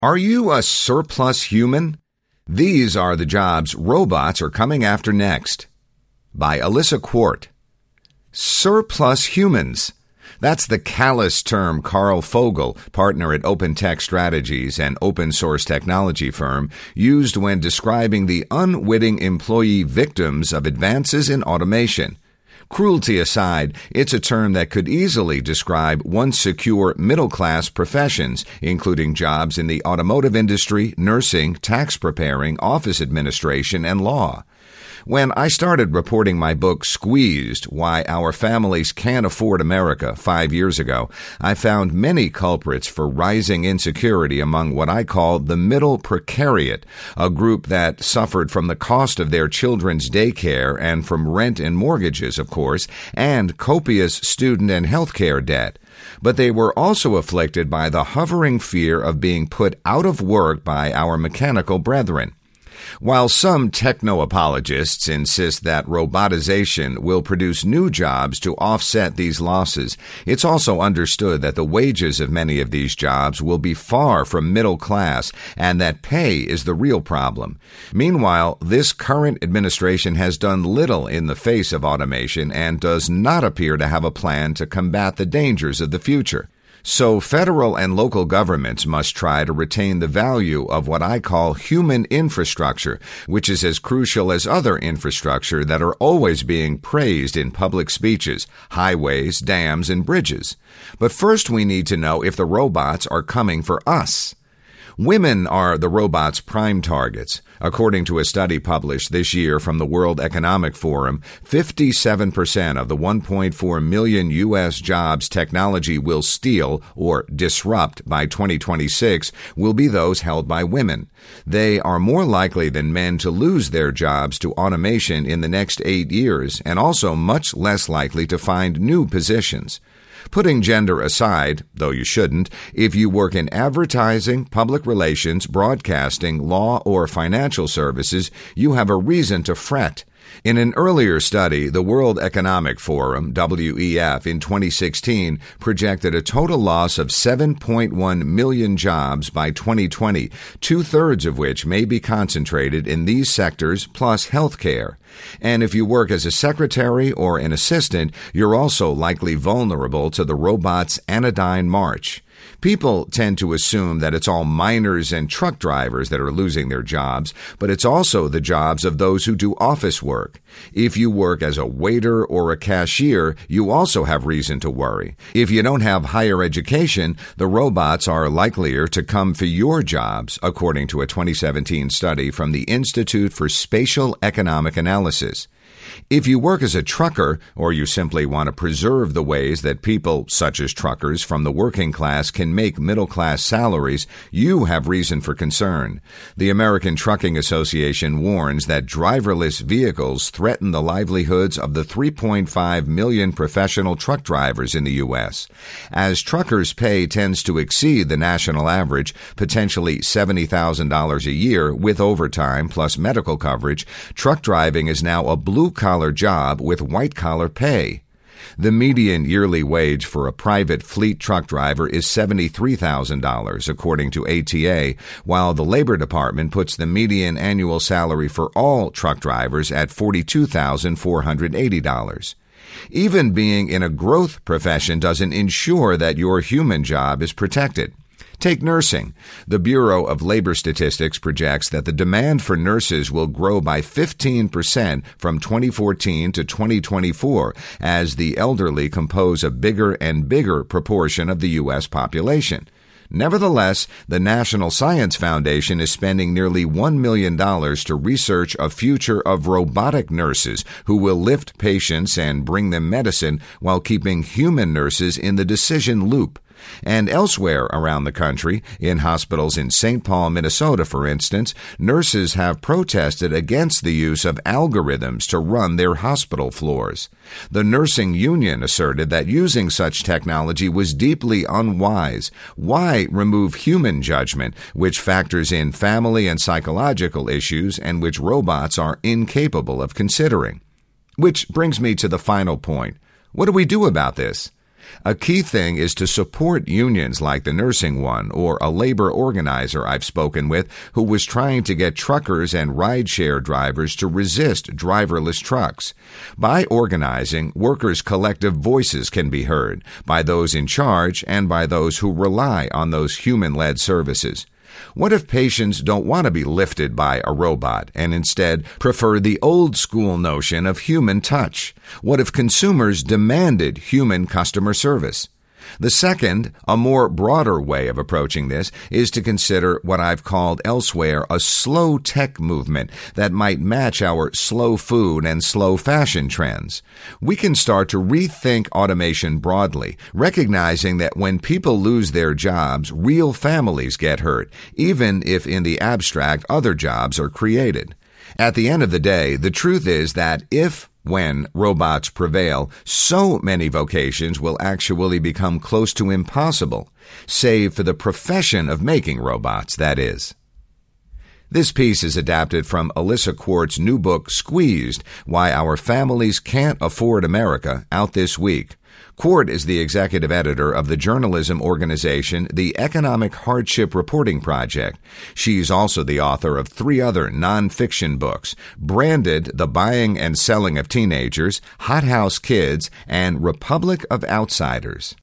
Are you a surplus human? These are the jobs robots are coming after next. By Alyssa Quart. Surplus humans. That's the callous term Carl Fogel, partner at OpenTech Strategies, an open-source technology firm, used when describing the unwitting employee victims of advances in automation. Cruelty aside, it's a term that could easily describe once secure middle-class professions, including jobs in the automotive industry, nursing, tax preparing, office administration, and law. When I started reporting my book, Squeezed, Why Our Families Can't Afford America, 5 years ago, I found many culprits for rising insecurity among what I call the middle precariat, a group that suffered from the cost of their children's daycare and from rent and mortgages, of course, and copious student and health care debt. But they were also afflicted by the hovering fear of being put out of work by our mechanical brethren. While some techno-apologists insist that robotization will produce new jobs to offset these losses, it's also understood that the wages of many of these jobs will be far from middle class and that pay is the real problem. Meanwhile, this current administration has done little in the face of automation and does not appear to have a plan to combat the dangers of the future. So federal and local governments must try to retain the value of what I call human infrastructure, which is as crucial as other infrastructure that are always being praised in public speeches, highways, dams, and bridges. But first we need to know if the robots are coming for us. Women are the robots' prime targets. According to a study published this year from the World Economic Forum, 57% of the 1.4 million U.S. jobs technology will steal or disrupt by 2026 will be those held by women. They are more likely than men to lose their jobs to automation in the next 8 years and also much less likely to find new positions. Putting gender aside, though you shouldn't, if you work in advertising, public relations, broadcasting, law, or financial services, you have a reason to fret. In an earlier study, the World Economic Forum, WEF, in 2016 projected a total loss of 7.1 million jobs by 2020, two-thirds of which may be concentrated in these sectors plus healthcare. And if you work as a secretary or an assistant, you're also likely vulnerable to the robot's anodyne march. People tend to assume that it's all miners and truck drivers that are losing their jobs, but it's also the jobs of those who do office work. If you work as a waiter or a cashier, you also have reason to worry. If you don't have higher education, the robots are likelier to come for your jobs, according to a 2017 study from the Institute for Spatial Economic Analysis. If you work as a trucker, or you simply want to preserve the ways that people, such as truckers from the working class, can make middle-class salaries, you have reason for concern. The American Trucking Association warns that driverless vehicles threaten the livelihoods of the 3.5 million professional truck drivers in the U.S. As truckers' pay tends to exceed the national average, potentially $70,000 a year with overtime plus medical coverage, truck driving is now a blue-collar job with white-collar pay. The median yearly wage for a private fleet truck driver is $73,000, according to ATA, while the Labor Department puts the median annual salary for all truck drivers at $42,480. Even being in a growth profession doesn't ensure that your human job is protected. Take nursing. The Bureau of Labor Statistics projects that the demand for nurses will grow by 15% from 2014 to 2024 as the elderly compose a bigger and bigger proportion of the U.S. population. Nevertheless, the National Science Foundation is spending nearly $1 million to research a future of robotic nurses who will lift patients and bring them medicine while keeping human nurses in the decision loop. And elsewhere around the country, in hospitals in St. Paul, Minnesota, for instance, nurses have protested against the use of algorithms to run their hospital floors. The nursing union asserted that using such technology was deeply unwise. Why remove human judgment, which factors in family and psychological issues and which robots are incapable of considering? Which brings me to the final point. What do we do about this? A key thing is to support unions like the nursing one or a labor organizer I've spoken with who was trying to get truckers and rideshare drivers to resist driverless trucks. By organizing, workers' collective voices can be heard by those in charge and by those who rely on those human-led services. What if patients don't want to be lifted by a robot and instead prefer the old school notion of human touch? What if consumers demanded human customer service? The second, a more broader way of approaching this is to consider what I've called elsewhere a slow tech movement that might match our slow food and slow fashion trends. We can start to rethink automation broadly, recognizing that when people lose their jobs, real families get hurt, even if in the abstract other jobs are created. At the end of the day, the truth is that when robots prevail, so many vocations will actually become close to impossible, save for the profession of making robots, that is. This piece is adapted from Alyssa Quart's new book, Squeezed, Why Our Families Can't Afford America, out this week. Quart is the executive editor of the journalism organization, the Economic Hardship Reporting Project. She's also the author of 3 other nonfiction books, branded The Buying and Selling of Teenagers, Hothouse Kids, and Republic of Outsiders.